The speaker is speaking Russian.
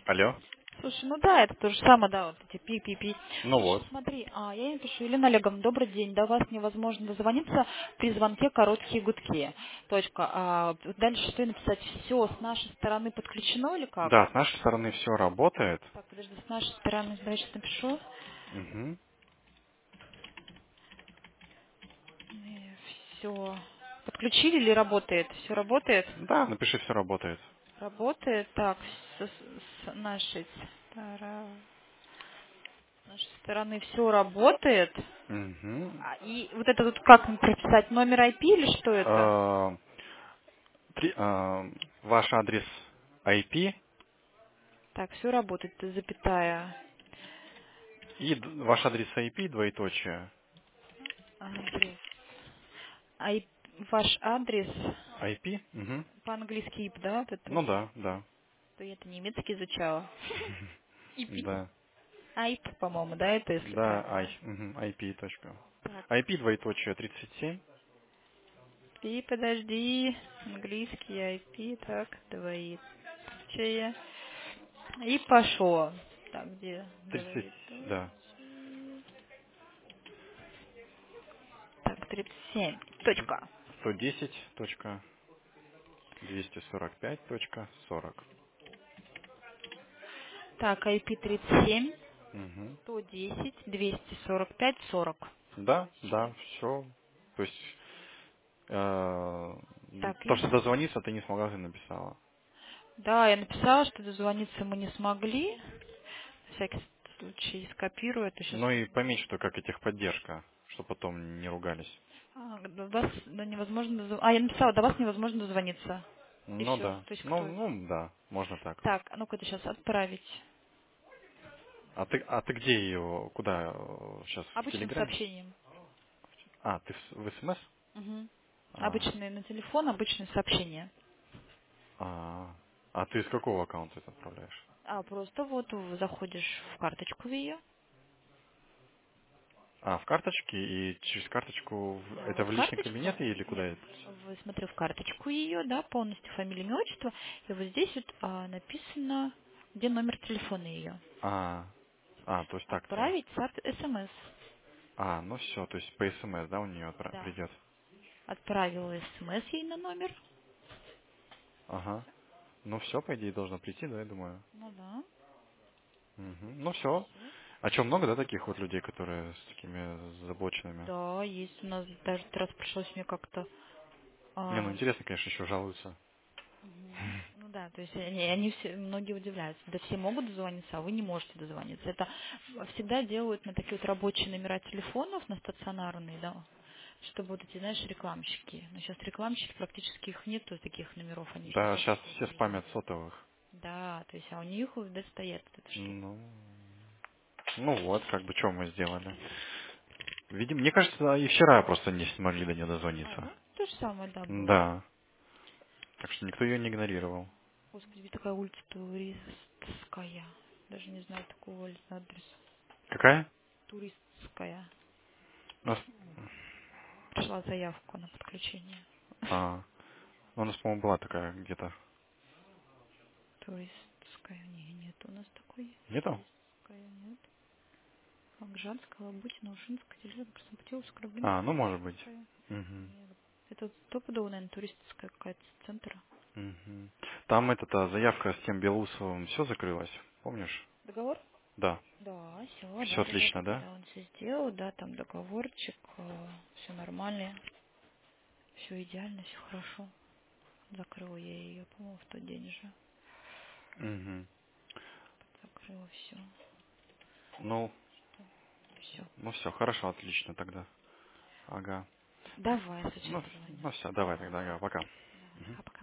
Алло. Слушай, ну да, это то же самое, да, вот эти пи-пи-пи. Ну Слушай, вот. смотри, я ей пишу, Елена Олеговна, добрый день, до вас невозможно дозвониться при звонке короткие гудки. Точка. Вот дальше что ей написать? Все с нашей стороны подключено или как? Да, с нашей стороны все работает. Так, подожди, с нашей стороны, давай сейчас напишу. Угу. Все. Подключили или работает? Все работает? Да, напиши, все работает. Работает. Так, с нашей с нашей стороны все работает. Угу. И вот это вот как им прописать? Номер IP или что это? Ваш адрес IP Так, все работает, запятая. и ваш адрес IP, двоеточие. Адрес. Ваш адрес IP? Угу. по-английски IP, да? Вот это, Ну да, да. то я это немецкий изучала. IP. Да. IP, по-моему, да, это если Да, правильно. IP. Точка. Так, IP, двоеточие, 37. и подожди, английский IP, так, двоеточие. И пошло. Так, где 30, да. двоеточие? Так, 37. Точка. 110. Точка. 245. Точка. 40. Так, IP 37, Угу. 110, 245, 40. Да, да, все. То есть Так, то, и... что дозвониться, ты не смогла, ты написала. Да, я написала, что дозвониться мы не смогли. На всякий случай скопирую это сейчас. Ну и пометь, что как и техподдержка, чтобы потом не ругались. До вас невозможно я написала, до вас невозможно дозвониться. И Ну все. да. То есть Ну, кто? ну да, можно так. Так, а ну-ка это сейчас отправить. А ты где ее, куда сейчас, в Обычным Телеграме? сообщением. А, ты в СМС? Угу. А, Обычные на телефон, обычное сообщение. а, а ты из какого аккаунта это отправляешь? Просто вот заходишь в карточку ее. А, в карточке и через карточку, Да, это в в личный карточку. кабинет или куда Нет, это? смотрю в карточку ее, да, полностью фамилия, имя, отчество. И вот здесь вот написано, где номер телефона ее. А, то есть так-то. Отправить СМС. Ну все, то есть по СМС, да, у нее Да. придет. Отправила СМС ей на номер. Ага. Ну все, по идее, должно прийти, да, я думаю. Ну да. Мгм. Ну все. Всё. А что, много, да, таких вот людей, которые с такими заблоченными? Да, есть у нас даже этот раз пришлось мне как-то. Не, ну а, интересно, конечно, еще жалуются. ну да, то есть они все, многие удивляются. Да все могут дозвониться, а вы не можете дозвониться. Это всегда делают на такие вот рабочие номера телефонов, на стационарные, да, чтобы вот эти, знаешь, рекламщики. Но сейчас рекламщики, практически их нету, таких номеров, они сейчас Да, вообще сейчас все исчезли. спамят сотовых. Да, то есть, а у них вот стоят вот эта штука. Ну, ну вот, как бы, что мы сделали. Видимо, мне кажется, и вчера просто не смогли до нее дозвониться. Ну, то же самое, да, было. Да. Так что никто ее не игнорировал. Господи, ведь такая улица Туристская. Даже не знаю такого адреса. Какая? Туристская. У нас, Пришла заявку на подключение. а, у нас, по-моему, была такая где-то. Туристская. Не, нет у нас такой. Нету? Туристская, нет. Акжанская, Лабутина, Ушинская, Деревня, Краснопутиловская, Рубинка, Ну, может быть. Туристская. Угу. Нет. Это стопудово, наверное, туристическая какая-то с центра. Угу. Там заявка с тем Белусовым все закрылась, помнишь? Договор? Да. Да, все, Все да, да, да, да, отлично, да, да? да, он все сделал, да, там договорчик, все нормально, все идеально, все хорошо. Закрыла я ее, по-моему, в тот день же. Угу. Закрыла все. Ну, Все. ну все, хорошо, отлично тогда. Ага. Давай, сейчас Ну, позвоню. ну все, давай тогда, ага, пока. Давай, Мгм. пока.